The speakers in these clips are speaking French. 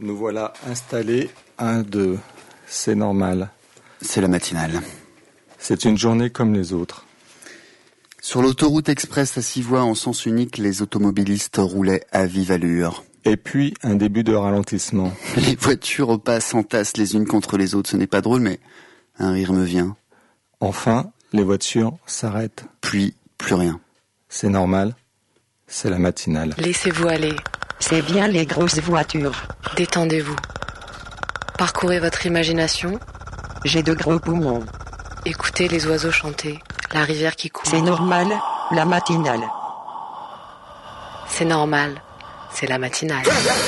Nous voilà installés. 1, 2. C'est normal. C'est la matinale. C'est une journée comme les autres. Sur l'autoroute express à 6 voies en sens unique, les automobilistes roulaient à vive allure. Et puis, un début de ralentissement. Les voitures passent, s'entassent les unes contre les autres. Ce n'est pas drôle, mais un rire me vient. Enfin, les voitures s'arrêtent. Puis, plus rien. C'est normal. C'est la matinale. Laissez-vous aller. C'est bien les grosses voitures. Détendez-vous. Parcourez votre imagination. J'ai de gros poumons. Écoutez les oiseaux chanter. La rivière qui coule. C'est normal, la matinale. C'est normal. C'est la matinale.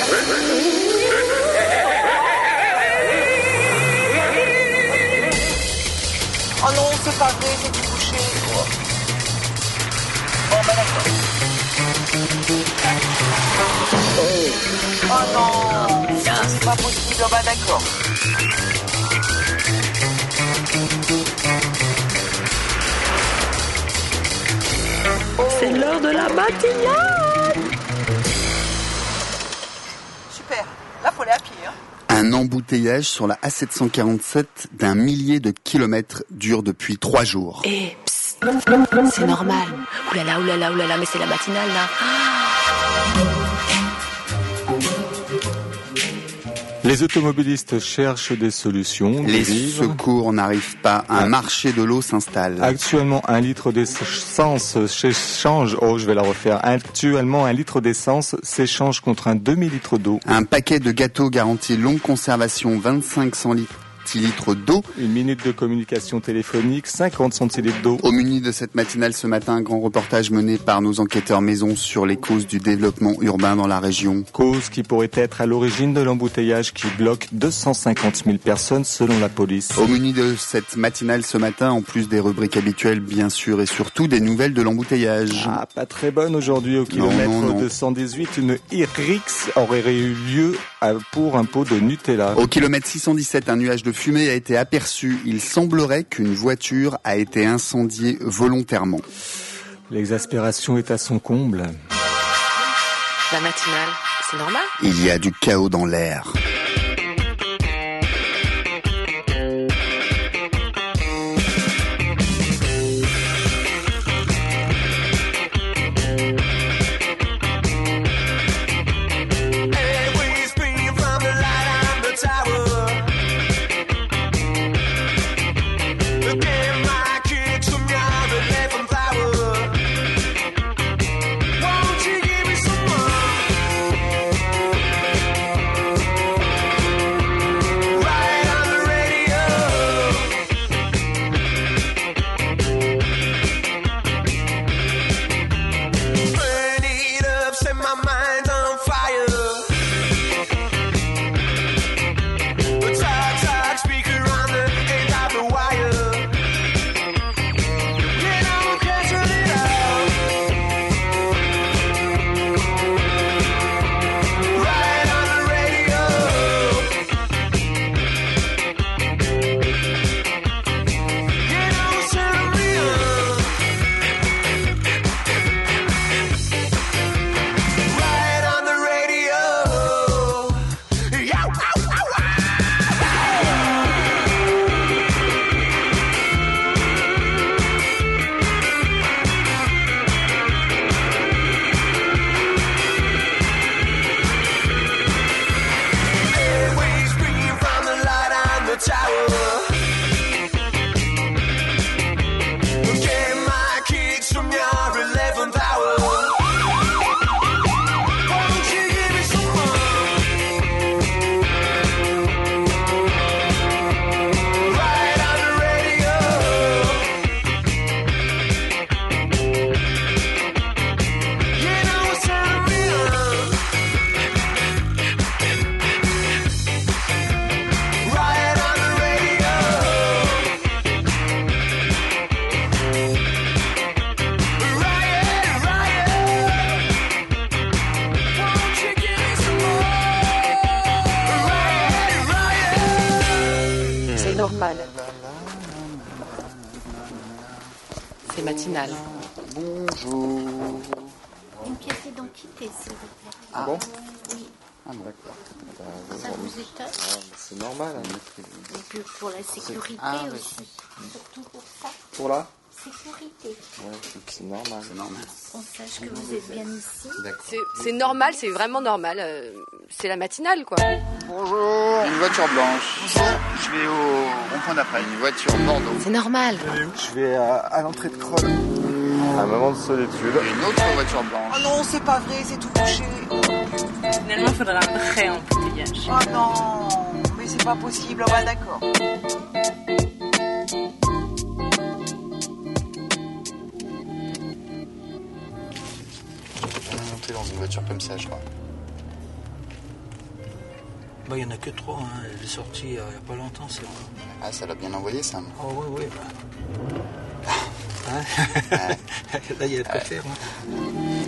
Oh non, c'est pas vrai, j'ai dû coucher. Bon, ben d'accord. Oh non, c'est pas possible, oh ben d'accord. C'est l'heure de la matinale. Super, là faut aller à pied, hein. Un embouteillage sur la A747 d'un millier de kilomètres dure depuis 3 jours. Eh, psst, c'est normal. Oulala, oulala, oulala, mais c'est la matinale, là. Les automobilistes cherchent des solutions. Les secours n'arrivent pas. Un marché de l'eau s'installe. Actuellement, 1 litre d'essence s'échange. Oh, je vais la refaire. Actuellement, 1 litre d'essence s'échange contre un demi-litre d'eau. Un paquet de gâteaux garantit longue conservation, 25 centilitres d'eau. 1 minute de communication téléphonique, 50 centilitres d'eau. Au menu de cette matinale ce matin, un grand reportage mené par nos enquêteurs maison sur les causes du développement urbain dans la région. Cause qui pourrait être à l'origine de l'embouteillage qui bloque 250 000 personnes selon la police. Au menu de cette matinale ce matin, en plus des rubriques habituelles bien sûr et surtout des nouvelles de l'embouteillage. Ah, pas très bonne aujourd'hui. Au kilomètre non. 218, une IRIX aurait eu lieu pour un pot de Nutella. Au kilomètre 617, un nuage de fumée a été aperçu. Il semblerait qu'une voiture a été incendiée volontairement. L'exaspération est à son comble. La matinale, c'est normal. Il y a du chaos dans l'air. normal. C'est matinal. Bonjour. Une pièce d'identité, s'il vous plaît. Ah bon? Oui. Ah bon, d'accord. Ça vous étonne? C'est normal. Et puis pour la sécurité aussi. Surtout pour ça. Pour la Sécurité. Ouais, c'est normal. C'est normal. On sache que vous êtes bien ici. D'accord. C'est normal, c'est vraiment normal. C'est la matinale, quoi. Bonjour. Une voiture blanche. Je vais au rond-point d'après. Une voiture Bordeaux. C'est normal. Je vais à l'entrée de Kroll. Un moment de solitude. Et une autre voiture blanche. Oh non, c'est pas vrai, c'est tout bouché. Finalement, il faudra un vrai embouteillage. Oh non, mais c'est pas possible. Ah bah d'accord. On est monté dans une voiture comme ça, je crois. Bah, il n'y en a que 3, hein. Elle est sortie il n'y a pas longtemps, c'est vrai. Ah, ça l'a bien envoyé, ça. Oh oui, oui. Bah. Hein. Là, il y a de quoi faire. Hein.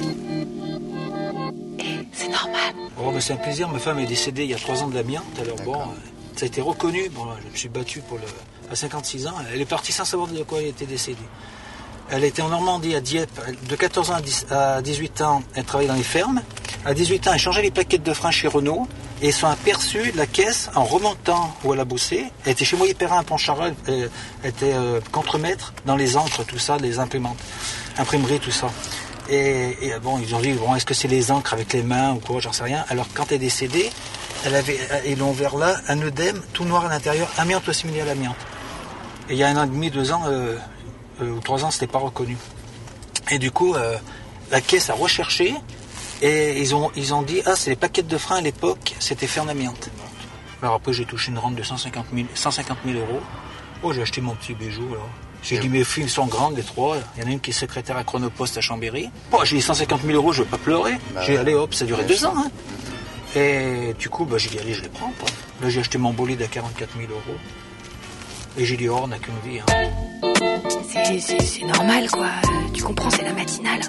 C'est normal. Oh, bah, c'est un plaisir. Ma femme est décédée il y a 3 ans de l'amiante. Alors bon, ça a été reconnu. Bon, je me suis battu à 56 ans. Elle est partie sans savoir de quoi elle était décédée. Elle était en Normandie, à Dieppe. De 14 ans à 18 ans, elle travaillait dans les fermes. À 18 ans, elle changeait les plaquettes de frein chez Renault. Et ils sont aperçus de la caisse en remontant où elle a bossé. Elle était chez Moyer Perrin à Pontcharrat. Elle était contremaître dans les encres, tout ça, les imprimantes, imprimeries, tout ça. Et bon, ils ont dit, bon, est-ce que c'est les encres avec les mains ou quoi, j'en sais rien. Alors quand elle est décédée, ils l'ont ouvert là, un œdème, tout noir à l'intérieur, amiante assimilée à l'amiante. Et il y a 1 an et demi, 2 ans, ou 3 ans, c'était pas reconnu. Et du coup, la caisse a recherché. Et ils ont dit, c'est les plaquettes de frein à l'époque, c'était fait en amiante. Alors après, j'ai touché une rente de 150 000 euros. Oh, j'ai acheté mon petit bijou, là. J'ai dit, mes filles sont grandes, les 3. Il y en a une qui est secrétaire à Chronopost à Chambéry. Bon, j'ai dit 150 000 euros, je vais pas pleurer. J'ai dit, allez, hop, ça a duré 2 ans, hein. Et du coup, j'ai dit, allez, je les prends, quoi. Là, j'ai acheté mon bolide à 44 000 euros. Et j'ai dit, oh, on n'a qu'une vie, hein. C'est normal, quoi. Tu comprends, c'est la matinale.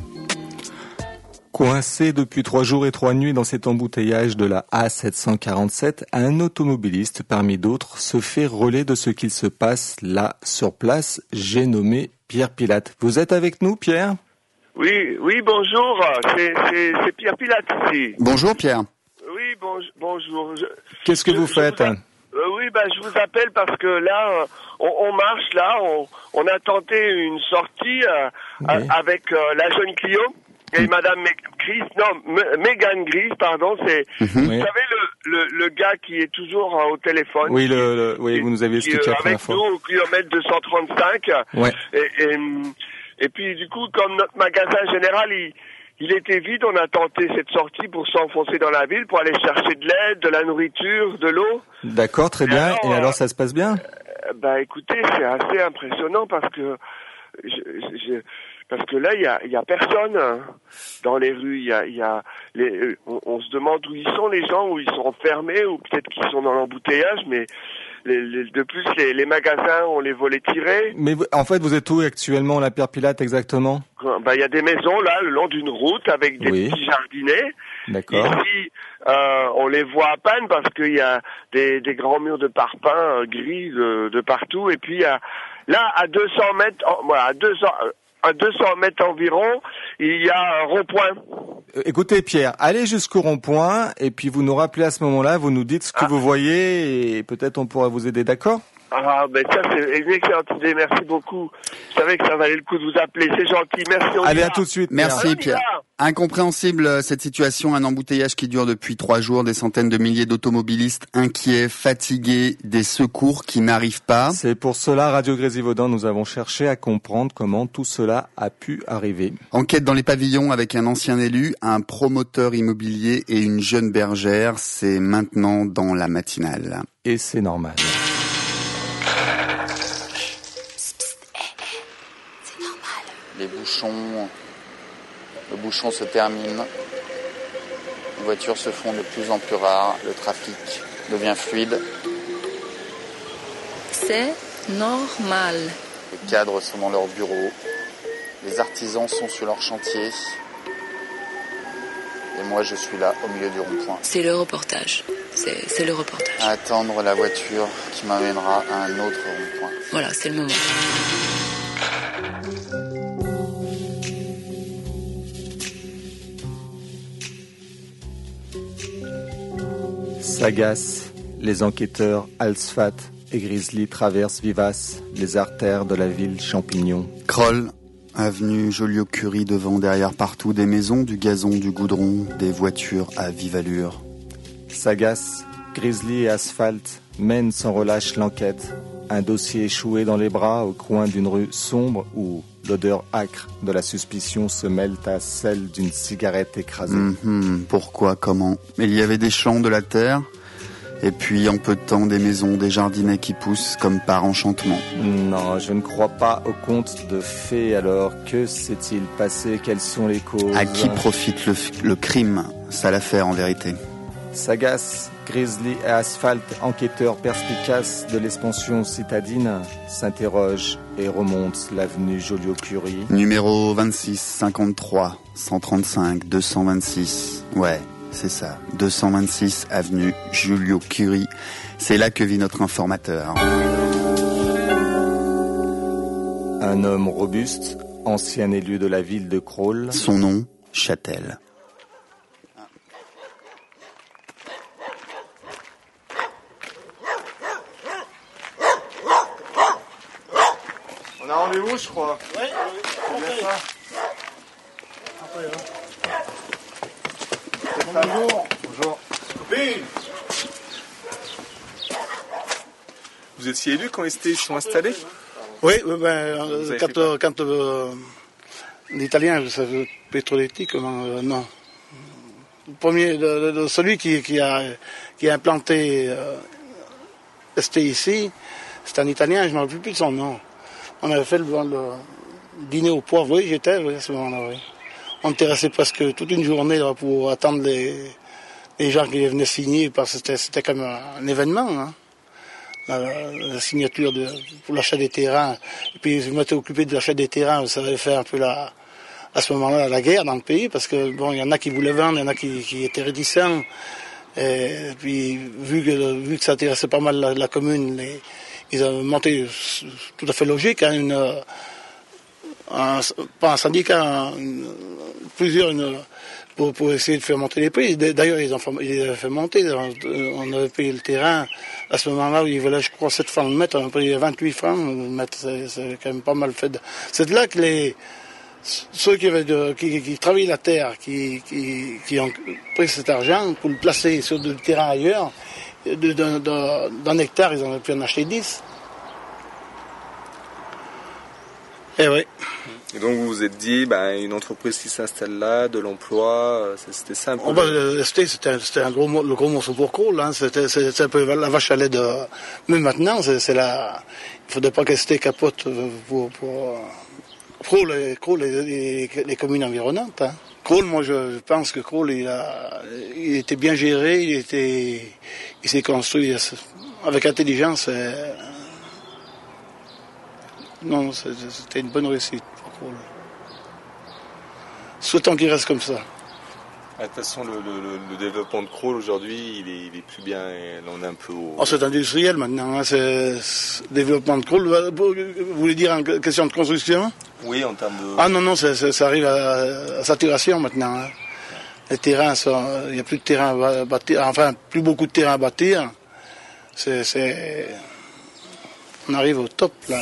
Coincé depuis 3 jours et 3 nuits dans cet embouteillage de la A747, un automobiliste parmi d'autres se fait relais de ce qu'il se passe là sur place. J'ai nommé Pierre Pilate. Vous êtes avec nous, Pierre ? Oui, bonjour, c'est Pierre Pilate ici. Bonjour, Pierre. Oui, bonjour. Qu'est-ce que vous faites ? Oui, je vous appelle parce que là, on marche, là, on a tenté une sortie avec la jeune Clio. Et Madame Mégane Grise, pardon, c'est, vous savez, le gars qui est toujours au téléphone. Oui, oui, vous nous avez expliqué la première fois. Avec nous au kilomètre 235. Ouais. Et puis, du coup, comme notre magasin général, il était vide, on a tenté cette sortie pour s'enfoncer dans la ville, pour aller chercher de l'aide, de la nourriture, de l'eau. D'accord, très bien. Et alors, ça se passe bien? Écoutez, c'est assez impressionnant parce que parce que là, il y a personne dans les rues. On se demande où ils sont les gens, où ils sont enfermés, ou peut-être qu'ils sont dans l'embouteillage, mais de plus, les magasins, on les volait tirés. Mais en fait, vous êtes où actuellement, la Pierre Pilate, exactement? Il y a des maisons, là, le long d'une route, avec des petits jardinets. D'accord. Ici, on les voit à peine parce qu'il y a des grands murs de parpaing gris de partout. Et puis, là, à 200 mètres, à 200 mètres environ, il y a un rond-point. Écoutez, Pierre, allez jusqu'au rond-point et puis vous nous rappelez à ce moment-là, vous nous dites ce que vous voyez et peut-être on pourra vous aider, d'accord? Ça c'est une excellente idée, merci beaucoup. Je savais que ça valait le coup de vous appeler, c'est gentil, merci. Allez, à tout de suite. Merci, Pierre. Incompréhensible cette situation, un embouteillage qui dure depuis 3 jours, des centaines de milliers d'automobilistes inquiets, fatigués, des secours qui n'arrivent pas. C'est pour cela, Radio Grésivaudan, nous avons cherché à comprendre comment tout cela a pu arriver. Enquête dans les pavillons avec un ancien élu, un promoteur immobilier et une jeune bergère, c'est maintenant dans la matinale. Et c'est normal. Le bouchon se termine, les voitures se font de plus en plus rares, le trafic devient fluide. C'est normal. Les cadres sont dans leur bureau, les artisans sont sur leur chantier, et moi je suis là au milieu du rond-point. C'est le reportage, c'est le reportage. À attendre la voiture qui m'amènera à un autre rond-point. Voilà, c'est le moment. Sagaces, les enquêteurs Alsfat et Grizzly traversent vivaces les artères de la ville champignon. Kroll, avenue Joliot-Curie, devant, derrière, partout, des maisons, du gazon, du goudron, des voitures à vive allure. Sagaces, Grizzly et Asphalte mènent sans relâche l'enquête. Un dossier échoué dans les bras au coin d'une rue sombre où l'odeur âcre de la suspicion se mêle à celle d'une cigarette écrasée. Pourquoi, comment? Il y avait des champs, de la terre, et puis en peu de temps des maisons, des jardinets qui poussent comme par enchantement. Non, je ne crois pas au conte de fées. Alors, que s'est-il passé? Quelles sont les causes? À qui profite le crime? Ça l'affaire en vérité. Sagaces, Grizzly et Asphalte, enquêteurs perspicaces de l'expansion citadine, s'interrogent et remontent l'avenue Joliot-Curie. Numéro 26, 53, 135, 226. Ouais, c'est ça. 226 avenue Joliot-Curie. C'est là que vit notre informateur. Un homme robuste, ancien élu de la ville de Kroll. Son nom, Châtel. On a rendez-vous, je crois. Oui. Bonjour. Vous étiez élu quand les cités sont installés? Oui, quand l'Italien, ça veut Petroletti, non. Le premier, celui qui a implanté ST ici, c'est un Italien, je ne me rappelle plus de son nom. On avait fait le dîner au poivre, oui, j'étais à ce moment-là, oui. On était resté presque toute une journée là, pour attendre les gens qui venaient signer, parce que c'était comme un événement, hein. La signature pour l'achat des terrains. Et puis je m'étais occupé de l'achat des terrains, ça avait fait un peu à ce moment-là la guerre dans le pays, parce que bon, il y en a qui voulaient vendre, il y en a qui étaient réticents. Et puis vu que ça intéressait pas mal la commune, ils ont monté, tout à fait logique, hein, pas un syndicat, plusieurs, pour essayer de faire monter les prix. D'ailleurs, ils avaient fait monter. On avait payé le terrain à ce moment-là où ils voulaient, je crois, 7 francs le mètre. On a payé 28 francs le mètre. C'est quand même pas mal fait. C'est de là que ceux qui travaillent la terre, qui ont pris cet argent pour le placer sur du terrain ailleurs, d'un hectare, ils en ont pu en acheter 10. Eh oui. Et donc vous vous êtes dit, une entreprise qui s'installe là, de l'emploi, c'était simple. C'était le gros morceau pour Kroll, hein. C'est un peu la vache à lait de. Mais maintenant, il faudrait pas que ST capote pour Kroll et les communes environnantes. Hein. Kroll, moi je pense que Kroll il était bien géré, il s'est construit avec intelligence. Non, c'était une bonne réussite pour Kroll. Souhaitons qu'il reste comme ça. De toute façon, le développement de Kroll aujourd'hui, il est plus bien. On est un peu au... c'est industriel maintenant. Hein, c'est développement de Kroll. Vous voulez dire en question de construction? Oui, en termes de... Ah non, ça arrive à saturation maintenant. Hein. Les terrains il n'y a plus de terrain à bâtir. Enfin, plus beaucoup de terrain à bâtir. On arrive au top là.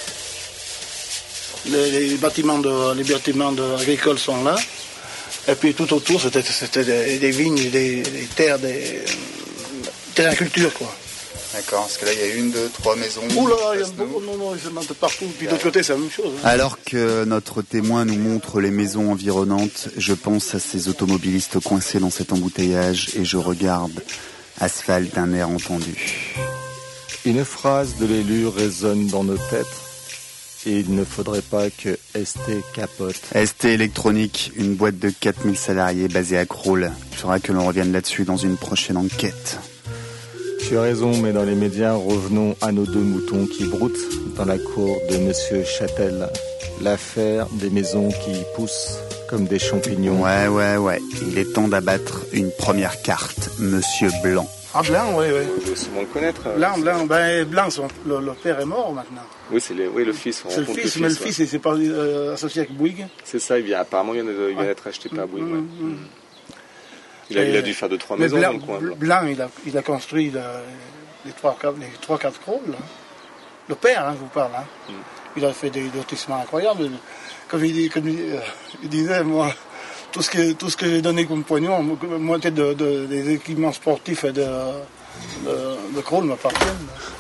Les bâtiments agricoles sont là. Et puis tout autour, c'était des vignes, des terres, des terrains à culture, quoi. D'accord, parce que là, il y a 1, 2, 3 maisons. Ouh là, il y a non, ils se montent partout. Puis de l'autre côté, c'est la même chose. Hein. Alors que notre témoin nous montre les maisons environnantes, je pense à ces automobilistes coincés dans cet embouteillage et je regarde Asphalte d'un air entendu. Une phrase de l'élu résonne dans nos têtes. Et il ne faudrait pas que ST capote. ST Électronique, une boîte de 4000 salariés basée à Kroll. Il faudra que l'on revienne là-dessus dans une prochaine enquête. Tu as raison, mais dans les médias, revenons à nos 2 moutons qui broutent dans la cour de Monsieur Châtel. L'affaire des maisons qui poussent comme des champignons. Ouais. Il est temps d'abattre une première carte, Monsieur Blanc. Ah, Blanc, oui. Vous doit sûrement le connaître. Blanc, le père est mort maintenant. Oui, c'est le fils. C'est le fils, mais le fils, il s'est pas associé avec Bouygues. C'est ça, apparemment, il vient d'être acheté par Bouygues. Il a dû faire 2-3 maisons dans le coin. Blanc, il a construit les 3-4 crôles. Le père, je vous parle. Il a fait des lotissements incroyables. Comme il disait, moi, tout ce que j'ai donné comme pognon, moitié des équipements sportifs et de crôles m'appartiennent.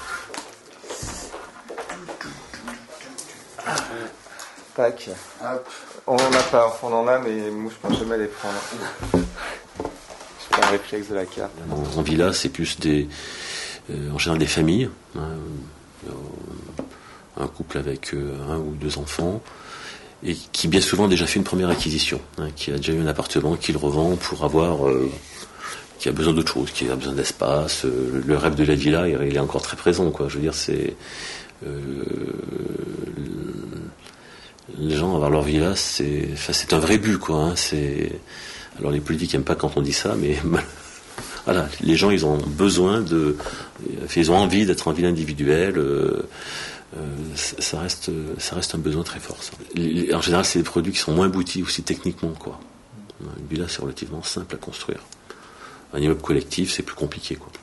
Tac. On en a, mais moi je pense jamais les prendre. C'est pas un réflexe de la carte. En villa, c'est plus en général des familles. Un couple avec 1 ou 2 enfants, et qui bien souvent a déjà fait une première acquisition, qui a déjà eu un appartement, qui le revend pour avoir, qui a besoin d'autre chose, qui a besoin d'espace. Le rêve de la villa, il est encore très présent, quoi. Je veux dire, c'est les gens avoir leur villa, c'est un vrai but, quoi. Alors les politiques n'aiment pas quand on dit ça, mais voilà, les gens ils ont besoin ils ont envie d'être en villa individuelle. Ça reste un besoin très fort, ça. En général, c'est des produits qui sont moins aboutis aussi techniquement, quoi. Une villa, c'est relativement simple à construire. Un immeuble collectif, c'est plus compliqué, quoi.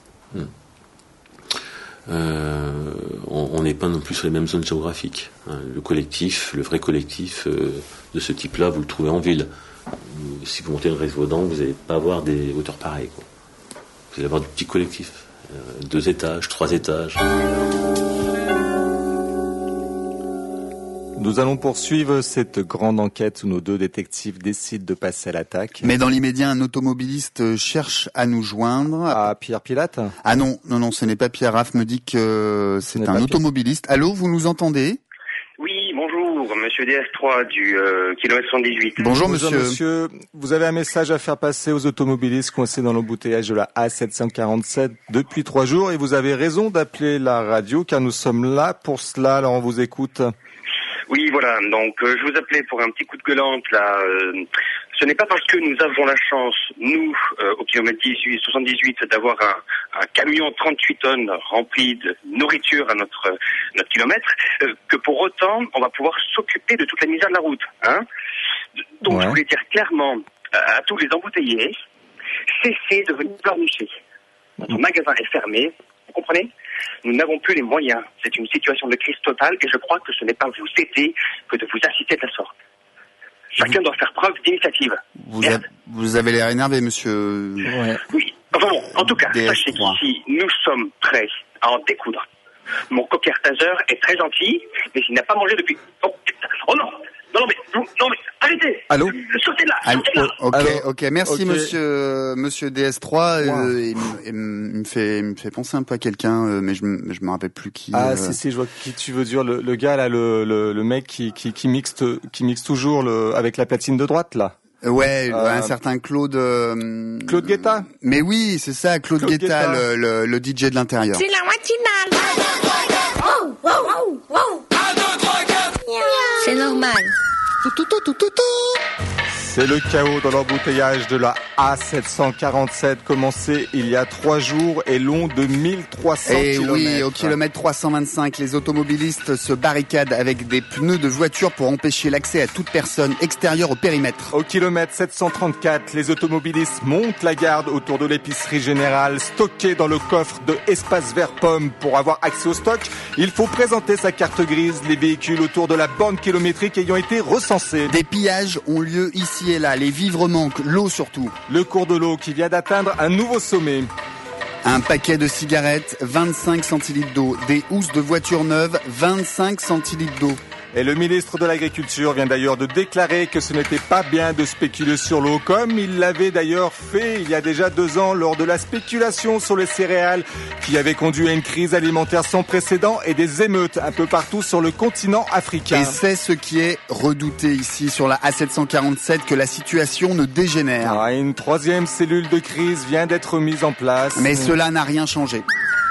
On n'est pas non plus sur les mêmes zones géographiques. Le collectif, le vrai collectif de ce type-là, vous le trouvez en ville. Si vous montez le Réseau-Vaudan, vous n'allez pas avoir des hauteurs pareilles, quoi. Vous allez avoir du petit collectif. 2 étages, 3 étages. Nous allons poursuivre cette grande enquête où nos 2 détectives décident de passer à l'attaque. Mais dans l'immédiat, un automobiliste cherche à nous joindre. Ah, Pierre Pilate ? Ah non, ce n'est pas Pierre. Raph me dit que c'est un automobiliste. Allô, vous nous entendez ? Oui, bonjour, monsieur DS3 du kilomètre 78. Bonjour monsieur. Vous avez un message à faire passer aux automobilistes coincés dans l'embouteillage de la A747 depuis 3 jours, et vous avez raison d'appeler la radio car nous sommes là pour cela, alors on vous écoute. Oui, voilà, donc je vous appelais pour un petit coup de gueulante là. Ce n'est pas parce que nous avons la chance, nous, au kilomètre 78, d'avoir un camion 38 tonnes rempli de nourriture à notre kilomètre, que pour autant, on va pouvoir s'occuper de toute la misère de la route. Donc ouais. Je voulais dire clairement à tous les embouteillés, cessez de venir pleurnicher. Notre magasin est fermé, vous comprenez ? Nous n'avons plus les moyens. C'est une situation de crise totale et je crois que ce n'est pas vous aider que de vous assister de la sorte. Chacun doit faire preuve d'initiative. Vous avez l'air énervé, monsieur. Ouais. Oui. Enfin bon, en tout cas, sachez qu'ici, nous sommes prêts à en découdre. Mon cocker taser est très gentil, mais il n'a pas mangé depuis... Oh non, mais arrêtez. Allô? Sortez de là. Ok, merci monsieur DS3. Il me fait penser un peu à quelqu'un, mais je me rappelle plus qui. Ah si, je vois qui tu veux dire, le gars là, le mec qui mixe toujours avec la platine de droite là. Ouais, un certain Claude Guetta. Mais oui, c'est ça, Claude Guetta, le DJ de l'intérieur. C'est la matinale. C'est normal. C'est le chaos dans l'embouteillage de la A747 commencé il y a 3 jours et long de 1300 km. Et oui, au kilomètre 325, les automobilistes se barricadent avec des pneus de voiture pour empêcher l'accès à toute personne extérieure au périmètre. Au kilomètre 734, les automobilistes montent la garde autour de l'épicerie générale stockée dans le coffre de Espace Vert Pomme. Pour avoir accès au stock, il faut présenter sa carte grise, les véhicules autour de la borne kilométrique ayant été recensés. Des pillages ont lieu ici et là, les vivres manquent, l'eau surtout. Le cours de l'eau qui vient d'atteindre un nouveau sommet. Un paquet de cigarettes, 25 centilitres d'eau. Des housses de voitures neuves, 25 centilitres d'eau. Et le ministre de l'Agriculture vient d'ailleurs de déclarer que ce n'était pas bien de spéculer sur l'eau, comme il l'avait d'ailleurs fait il y a déjà 2 ans lors de la spéculation sur les céréales qui avait conduit à une crise alimentaire sans précédent et des émeutes un peu partout sur le continent africain. Et c'est ce qui est redouté ici sur la A747, que la situation ne dégénère. Une 3e cellule de crise vient d'être mise en place. Mais cela n'a rien changé.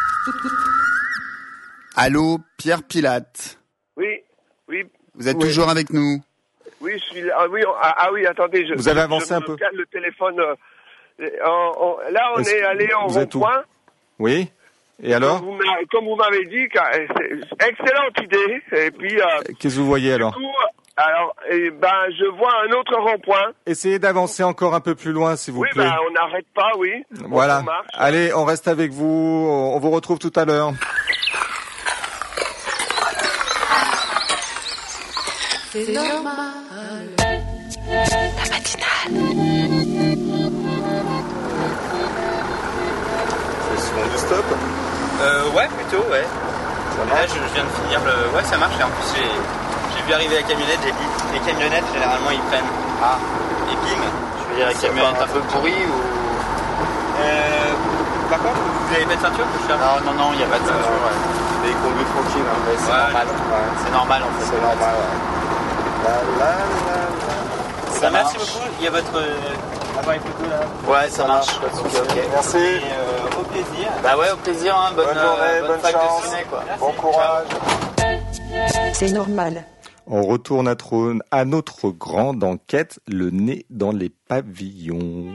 Allô, Pierre Pilate. Oui. Vous êtes toujours avec nous? Oui, je suis là. Oui, attendez. Vous avez avancé un peu. Je le téléphone. Là, on est allé en rond-point. Oui. Et alors? Comme vous m'avez dit, excellente idée. Et puis. Qu'est-ce que vous voyez alors? Du coup, Alors, je vois un autre rond-point. Essayez d'avancer encore un peu plus loin, s'il vous plaît. On n'arrête pas, oui. Voilà. Allez, on reste avec vous. On vous retrouve tout à l'heure. C'est normal. La matinale. C'est souvent du stop? Ouais, plutôt, ouais. Là, je viens de finir le... Ouais, ça marche. Et en plus, j'ai vu arriver la camionnette. J'ai dit, les camionnettes, généralement, ils prennent. Et bim. Je veux dire, la camionnette un peu pourrie ou... Par contre, vous avez pas de ceinture? Non, il n'y a pas de ceinture, ouais. Mais il conduit tranquille, hein. C'est normal. Ouais. C'est normal, en fait. C'est normal, ouais. Ça merci marche. beaucoup. Il y a votre appareil photo là. Ouais, ça marche. Ok. Merci. Et, au plaisir. Bah ouais, au plaisir. Hein. Bonne journée, bonne fac chance. de ciné, quoi. Merci. Bon courage. C'est normal. On retourne à notre grande enquête, le nez dans les pavillons.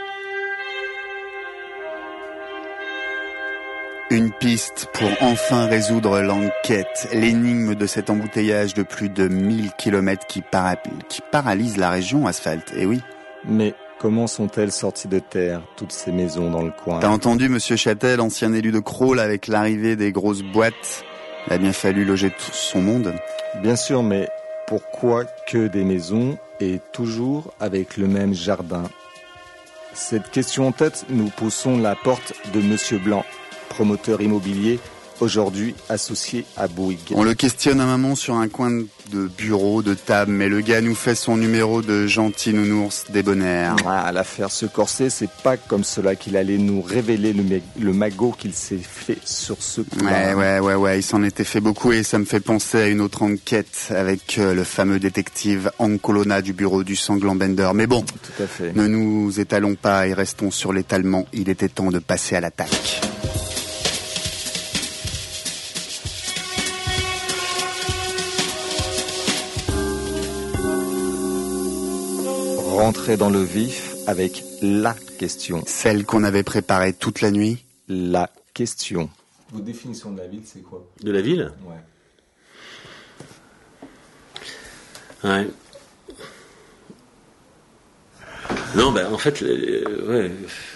Une piste pour enfin résoudre l'enquête, l'énigme de cet embouteillage de plus de 1000 km qui paralyse la région asphalte. Eh oui. Mais comment sont-elles sorties de terre, toutes ces maisons dans le coin? T'as entendu, monsieur Châtel, ancien élu de Crolles, avec l'arrivée des grosses boîtes, il a bien fallu loger tout son monde. Bien sûr, mais pourquoi que des maisons et toujours avec le même jardin? Cette question en tête, nous poussons la porte de monsieur Blanc, promoteur immobilier, aujourd'hui associé à Bouygues. On le questionne un moment sur un coin de bureau, de table, mais le gars nous fait son numéro de gentil nounours débonnaire. L'affaire se corser, c'est pas comme cela qu'il allait nous révéler le magot qu'il s'est fait sur ce coup. Ouais, il s'en était fait beaucoup et ça me fait penser à une autre enquête avec le fameux détective Ancolona du bureau du sanglant Bender. Mais bon, tout à fait. Ne nous étalons pas et restons sur l'étalement. Il était temps de passer à l'attaque. Rentrer dans le vif avec la question. Celle qu'on avait préparée toute la nuit. La question. Votre définition de la ville, c'est quoi? De la ville? Ouais. Non, en fait, ouais.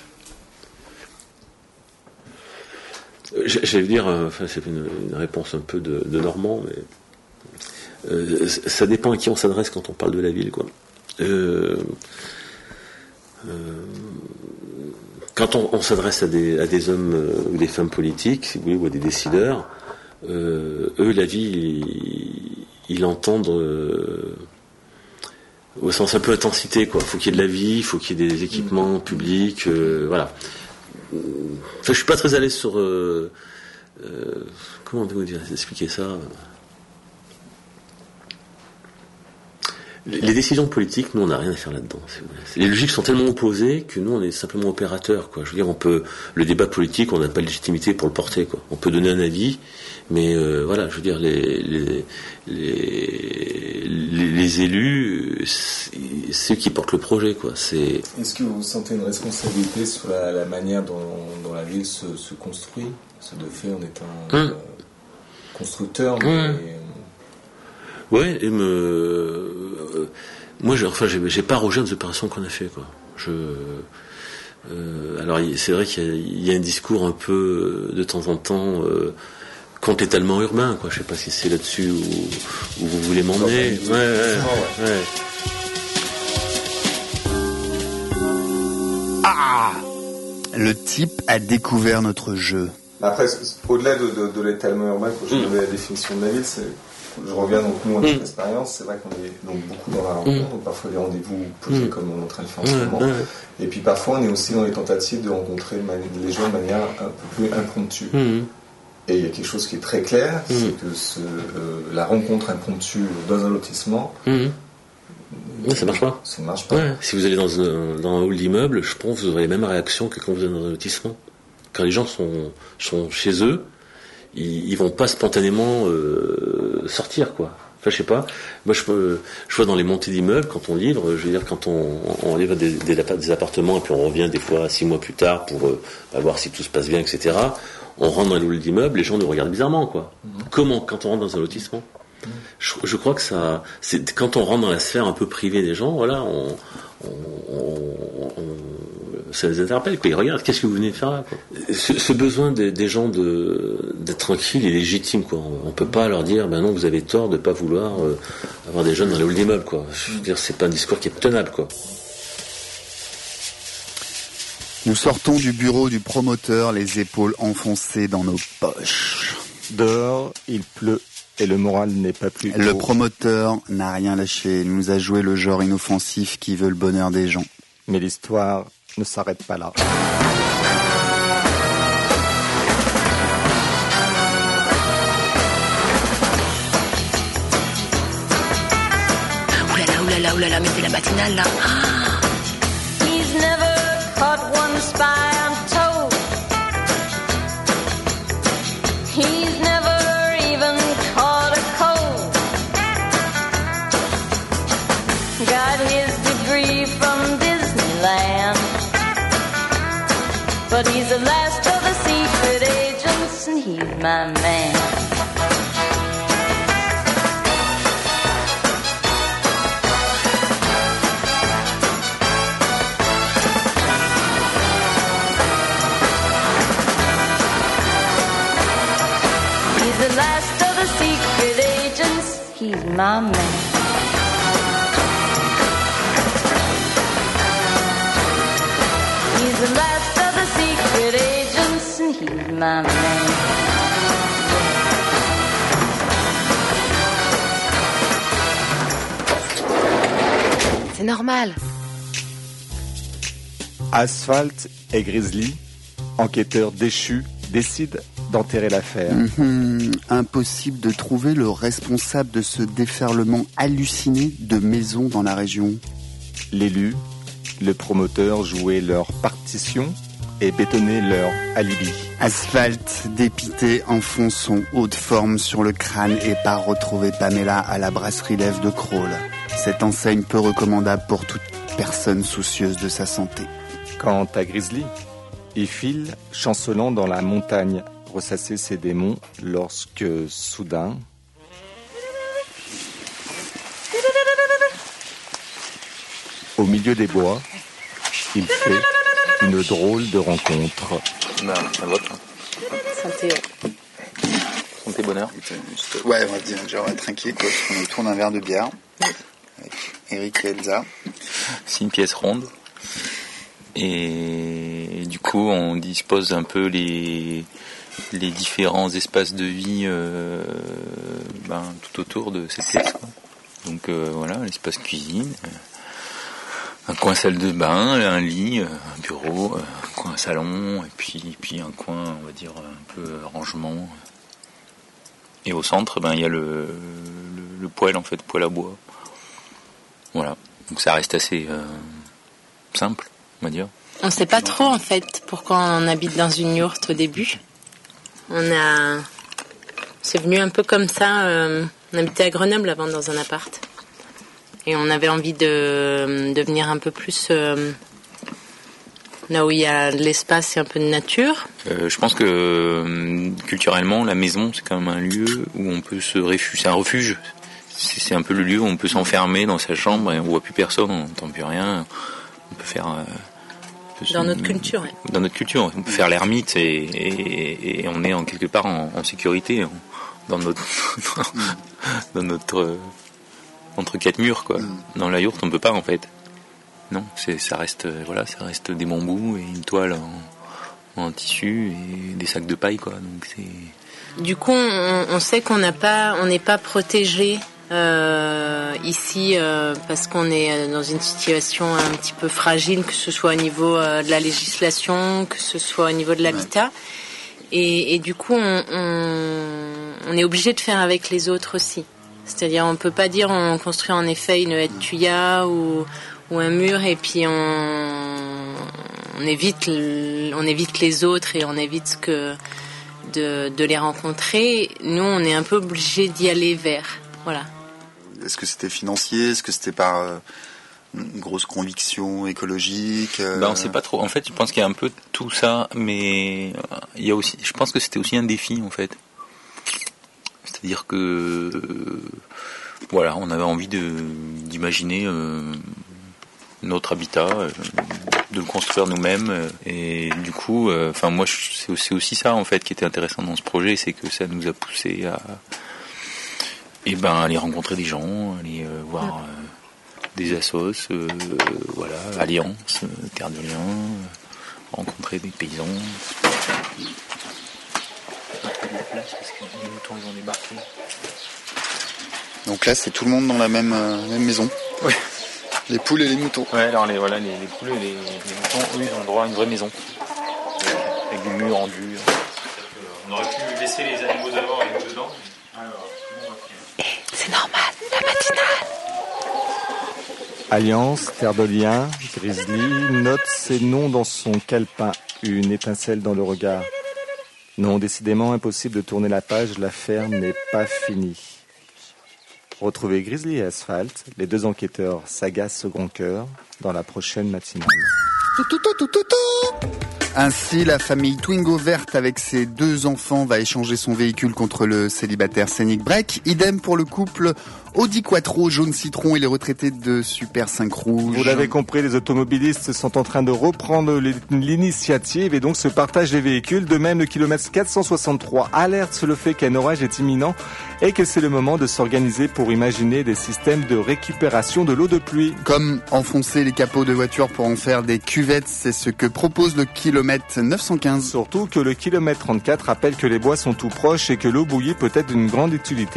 J'allais dire, c'est une réponse un peu de Normand, mais ça dépend à qui on s'adresse quand on parle de la ville, quoi. Quand on s'adresse à des hommes ou des femmes politiques, si vous voulez, ou à des décideurs, eux, la vie, ils l'entendent au sens un peu intensité, quoi. Faut qu'il y ait de la vie, faut qu'il y ait des équipements publics, voilà. Je suis pas très à l'aise sur comment vous dire, expliquer ça. Les décisions politiques, nous, on n'a rien à faire là-dedans. Les logiques sont tellement opposées que nous, on est simplement opérateurs, quoi. Je veux dire, le débat politique, on n'a pas de légitimité pour le porter, quoi. On peut donner un avis, mais voilà, je veux dire, les élus, c'est ceux qui portent le projet, quoi. Est-ce que vous sentez une responsabilité sur la manière dont la ville se construit? Ce de fait, en étant constructeur, mais... Ouais, moi, j'ai pas rejoint les opérations qu'on a fait, quoi. Alors, c'est vrai qu'il y a un discours un peu de temps en temps contre l'étalement urbain, quoi. Je sais pas si c'est là-dessus où vous voulez m'emmener. Ouais. Ah, le type a découvert notre jeu. Après, au-delà de l'étalement urbain, quand je donnais la définition de la ville, je reviens donc nous à notre expérience, c'est vrai qu'on est donc beaucoup dans la rencontre, donc parfois des rendez-vous posés comme on est en train de faire en ce moment, et puis parfois on est aussi dans les tentatives de rencontrer les gens de manière un peu plus impromptue. Et il y a quelque chose qui est très clair, c'est que la rencontre impromptue dans un lotissement, ça marche pas. Ça marche pas. Ouais. Si vous allez dans un hall d'immeuble, je pense que vous aurez les mêmes réactions que quand vous êtes dans un lotissement. Quand les gens sont chez eux, ils vont pas spontanément sortir, quoi. Enfin, je sais pas. Moi, je vois dans les montées d'immeubles, quand on livre, je veux dire, quand on livre des appartements, et puis on revient des fois 6 mois plus tard pour voir si tout se passe bien, etc. On rentre dans les halls d'immeubles, les gens nous regardent bizarrement, quoi. Comment, quand on rentre dans un lotissement? Je crois que ça, c'est quand on rentre dans la sphère un peu privée des gens, voilà, ça les interpelle, quoi. Ils regardent, qu'est-ce que vous venez de faire là, quoi. Ce besoin des gens d'être tranquilles est légitime, quoi. On peut pas leur dire, ben non, vous avez tort de pas vouloir avoir des jeunes dans les halls d'immeubles, quoi. Je veux dire, c'est pas un discours qui est tenable, quoi. Nous sortons du bureau du promoteur, les épaules enfoncées dans nos poches. Dehors, il pleut et le moral n'est pas plus haut. Le promoteur n'a rien lâché. Il nous a joué le genre inoffensif qui veut le bonheur des gens. Mais l'histoire ne s'arrête pas là. Oulala, oulala, mais c'est la matinale là. He's never caught one spy on tow. He's never even caught a cold. Got his degree from Disneyland, but he's the last of the secret agents and he's my man. The last of the secret agents, he's my man. He's the last of the secret agents, and he's my man. C'est normal. Asphalt et Grizzly, enquêteurs déchus, décident d'enterrer l'affaire. Impossible de trouver le responsable de ce déferlement halluciné de maisons dans la région. L'élu, le promoteur jouaient leur partition et bétonnaient leur alibi. Asphalt, dépité, enfonce son haut de forme sur le crâne et part retrouver Pamela à la brasserie Lève de Crawl. Cette enseigne peu recommandable pour toute personne soucieuse de sa santé. Quant à Grizzly, il file chancelant dans la montagne, ressasser ses démons lorsque, soudain, au milieu des bois, il fait une drôle de rencontre. Non, ça va pas. Santé. Santé bonheur. Ouais, on va dire, genre, tranquille, quoi. On est autour d'un verre de bière. Avec Eric et Elsa. C'est une pièce ronde. Et du coup, on dispose un peu les différents espaces de vie tout autour de cette pièce, quoi. Donc voilà, l'espace cuisine, un coin salle de bain, un lit, un bureau, un coin salon, et puis un coin, on va dire, un peu rangement. Et au centre, il y a le poêle, en fait, poêle à bois. Voilà, donc ça reste assez simple, on va dire. On sait pas trop, en fait, pourquoi on habite dans une yourte au début. C'est venu un peu comme ça. On habitait à Grenoble avant dans un appart. Et on avait envie de venir un peu plus là où il y a de l'espace et un peu de nature. Je pense que culturellement, la maison, c'est quand même un lieu où on peut se réfugier. C'est un refuge. C'est un peu le lieu où on peut s'enfermer dans sa chambre et on voit plus personne, on n'entend plus rien. On peut faire... Dans notre culture, ouais. Dans notre culture, on peut faire l'ermite et on est en quelque part en sécurité dans notre entre quatre murs, quoi. Dans la yourte, on peut pas, en fait. Non, ça reste des bambous et une toile en tissu et des sacs de paille, quoi. Donc c'est. Du coup, on sait qu'on n'est pas protégé. Ici parce qu'on est dans une situation un petit peu fragile, que ce soit au niveau de la législation, que ce soit au niveau de l'habitat, et du coup on est obligé de faire avec les autres aussi. C'est-à-dire on peut pas dire on construit en effet une haie de tuya ou un mur et puis on évite les autres et on évite de les rencontrer. Nous on est un peu obligé d'y aller vers. Voilà. Est-ce que c'était financier? Est-ce que c'était par une grosse conviction écologique? On sait pas trop. En fait, je pense qu'il y a un peu tout ça, mais il y a aussi. Je pense que c'était aussi un défi, en fait. C'est-à-dire que voilà, on avait envie d'imaginer notre habitat, de le construire nous-mêmes, et du coup, moi, c'est aussi ça en fait qui était intéressant dans ce projet, c'est que ça nous a poussé à aller rencontrer des gens, aller voir des assos, Alliance, Terre de Liens, rencontrer des paysans. Donc là, c'est tout le monde dans la même maison. Oui. Les poules et les moutons. Ouais, alors les poules et les moutons, eux, ils ont droit à une vraie maison. Avec des murs en dur. On aurait pu laisser les animaux d'abord et nous dedans. C'est normal, la matinale. Alliance, Terre de Liens, Grizzly note ses noms dans son calepin, une étincelle dans le regard. Non, décidément impossible de tourner la page, l'affaire n'est pas finie. Retrouvez Grizzly et Asphalt, les deux enquêteurs s'agacent au grand cœur, dans la prochaine matinale. Ainsi, la famille Twingo verte avec ses 2 enfants va échanger son véhicule contre le célibataire Scénic Break. Idem pour le couple Audi Quattro jaune citron et les retraités de Super 5 rouge. Vous l'avez compris, les automobilistes sont en train de reprendre l'initiative et donc se partagent les véhicules. De même, le kilomètre 463 alerte sur le fait qu'un orage est imminent et que c'est le moment de s'organiser pour imaginer des systèmes de récupération de l'eau de pluie. Comme enfoncer les capots de voitures pour en faire des cuvettes, c'est ce que propose le kilomètre 915. Surtout que le kilomètre 34 rappelle que les bois sont tout proches et que l'eau bouillie peut être d'une grande utilité.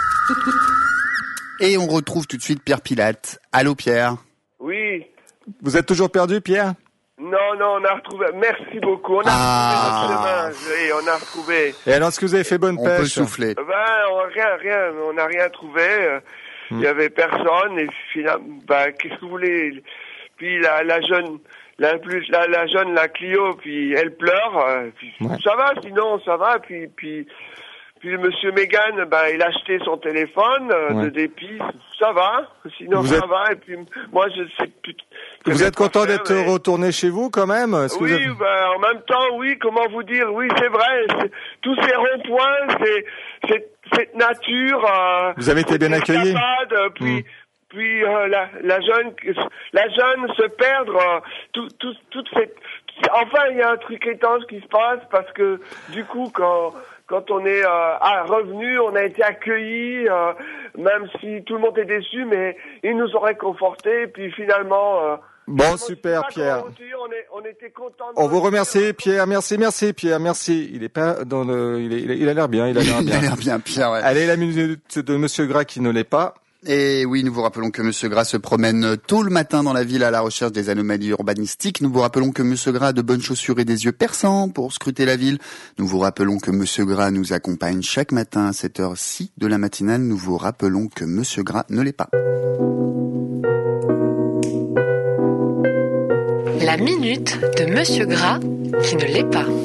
Et on retrouve tout de suite Pierre Pilate. Allô Pierre. Oui. Vous êtes toujours perdu, Pierre ? Non, on a retrouvé. Merci beaucoup. On a retrouvé notre chemin. Et on a retrouvé. Et alors, est-ce que vous avez fait bonne pêche ? On peut souffler. Rien. On n'a rien trouvé. Il y avait personne. Et finalement, qu'est-ce que vous voulez ? Puis la jeune, la Clio, puis elle pleure. Puis ça va, sinon ça va. Puis monsieur Mégane, il a acheté son téléphone de dépit, ça va, sinon ça va, et puis moi je sais plus. Vous êtes content d'être retourné chez vous quand même ? En même temps, oui, comment vous dire, oui, c'est vrai, tous ces ronds-points, cette nature. Vous avez été bien accueilli. Puis la jeune se perdre, toute cette. Enfin, il y a un truc étrange qui se passe parce que du coup, quand on est revenu, on a été accueillis, même si tout le monde est déçu, mais ils nous ont réconfortés. Puis finalement. Bon, super, Pierre. On était contents. On vous remercie, Pierre. Merci, Pierre. Merci. Il est pas dans le. Il a l'air bien. Il a l'air bien, Pierre. Ouais. Allez, la minute de Monsieur Gras qui ne l'est pas. Et oui, nous vous rappelons que Monsieur Gras se promène tôt le matin dans la ville à la recherche des anomalies urbanistiques. Nous vous rappelons que Monsieur Gras a de bonnes chaussures et des yeux perçants pour scruter la ville. Nous vous rappelons que Monsieur Gras nous accompagne chaque matin à cette heure-ci de la matinale. Nous vous rappelons que Monsieur Gras ne l'est pas. La minute de Monsieur Gras qui ne l'est pas.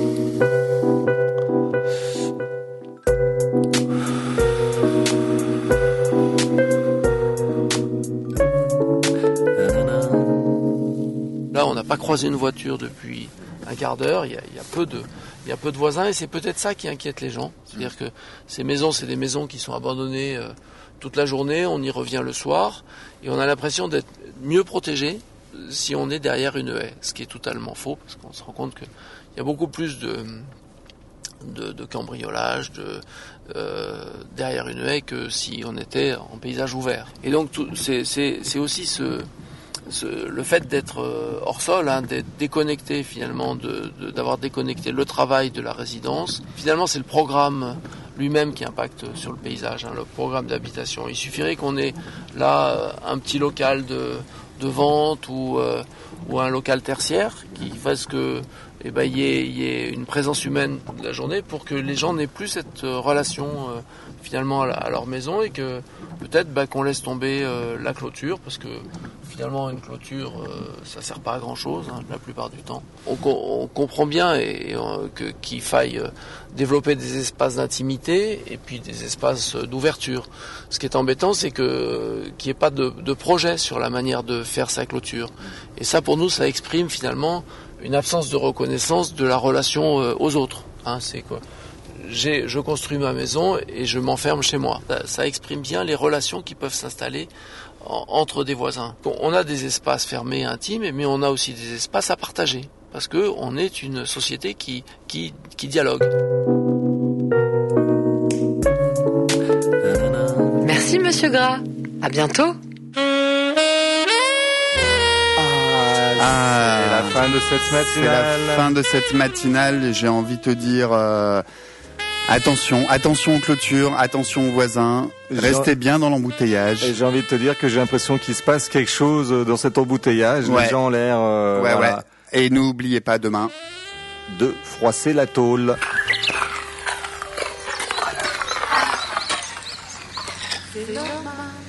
Là, on n'a pas croisé une voiture depuis un quart d'heure. Il y a peu de voisins et c'est peut-être ça qui inquiète les gens. C'est-à-dire que ces maisons, c'est des maisons qui sont abandonnées toute la journée. On y revient le soir et on a l'impression d'être mieux protégé si on est derrière une haie, ce qui est totalement faux parce qu'on se rend compte qu'il y a beaucoup plus de cambriolage derrière une haie que si on était en paysage ouvert. Et donc c'est aussi le fait d'être hors sol, d'être déconnecté finalement, d'avoir déconnecté le travail de la résidence. Finalement, c'est le programme lui-même qui impacte sur le paysage, le programme d'habitation. Il suffirait qu'on ait là un petit local de vente ou un local tertiaire qui fasse que il y ait une présence humaine de la journée pour que les gens n'aient plus cette relation finalement à leur maison et que peut-être qu'on laisse tomber la clôture parce que finalement une clôture ça sert pas à grand chose la plupart du temps. On comprend bien qu'il faille développer des espaces d'intimité et puis des espaces d'ouverture. Ce qui est embêtant, c'est qu'il n'y ait pas de projet sur la manière de faire sa clôture. Et ça, pour nous, ça exprime finalement une absence de reconnaissance de la relation aux autres. C'est quoi ? je construis ma maison et je m'enferme chez moi. Ça exprime bien les relations qui peuvent s'installer entre des voisins. On a des espaces fermés, intimes, mais on a aussi des espaces à partager. Parce que on est une société qui dialogue. Merci Monsieur Gras. À bientôt. C'est la fin de cette matinale. C'est la fin de cette matinale. J'ai envie de te dire attention aux clôtures, attention aux voisins. Restez bien dans l'embouteillage. Et j'ai envie de te dire que j'ai l'impression qu'il se passe quelque chose dans cet embouteillage. Ouais. Les gens ont l'air... Ouais. Et n'oubliez pas demain de froisser la tôle. C'est normal.